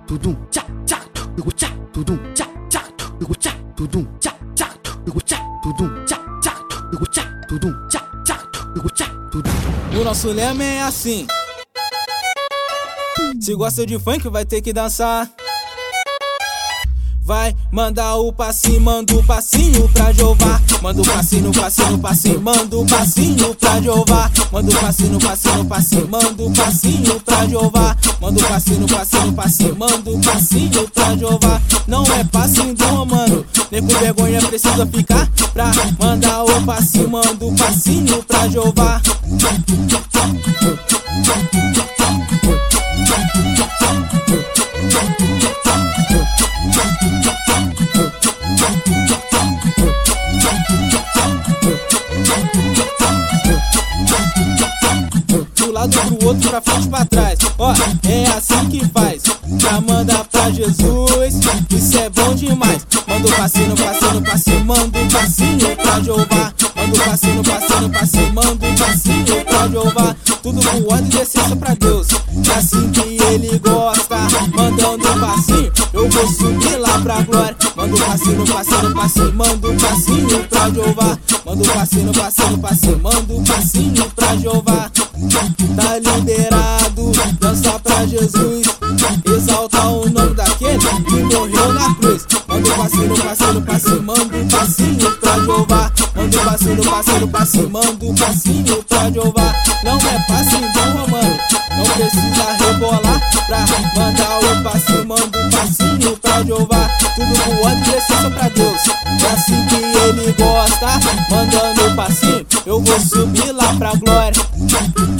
tudum, tchá, tchá, tugu, tchá, tudum, tchá, tchá, tugu, tchá, tudum, tchá, tchá, tugu, tchá, tudum, tchá, tchá, tugu, tchá, tudum, tchá, tchá, tugu, tchá, tudum. O nosso lema é assim: se gosta de funk, vai ter que dançar. Vai mandar o passinho, manda o passinho pra Jeová. Manda o passinho, passinho, passinho, manda o passinho pra Jeová. Manda o passinho, passinho, passinho, manda o passinho pra Jeová. Manda o passinho, passinho, passinho, manda o passinho pra Jeová. Não é passinho do romano, nem com vergonha precisa ficar. Pra mandar o passinho, manda o passinho pra Jeová. Do lado pro outro, pra frente, pra trás. Ó, é assim que faz. Já manda pra Jesus, isso é bom demais. Manda o passinho, passinho, passinho, manda o passinho pra Jeová. Manda o passinho, passinho, passinho, manda o passinho pra Jeová. Tudo com ordem e decência pra Deus, é assim que ele gosta. Mandando o passinho, eu vou subir lá pra glória. Manda o passinho, passinho, passinho, manda o passinho pra Jeová. Manda o passinho, passinho, passinho, manda o passinho pra Jeová. Tá liberado, dança pra Jesus, exalta o nome daquele que morreu na cruz. Manda o passinho, passinho, passinho, manda o passinho pra Jeová. Manda o passinho, passinho, passinho, manda o passinho pra Jeová. Não é passinho do romano, não precisa rebolar. Pra mandar o passinho, manda o passinho pra Jeová. Tudo com ordem e decência pra Deus, é assim que ele gosta. Mandando o passinho, eu vou subir lá pra glória.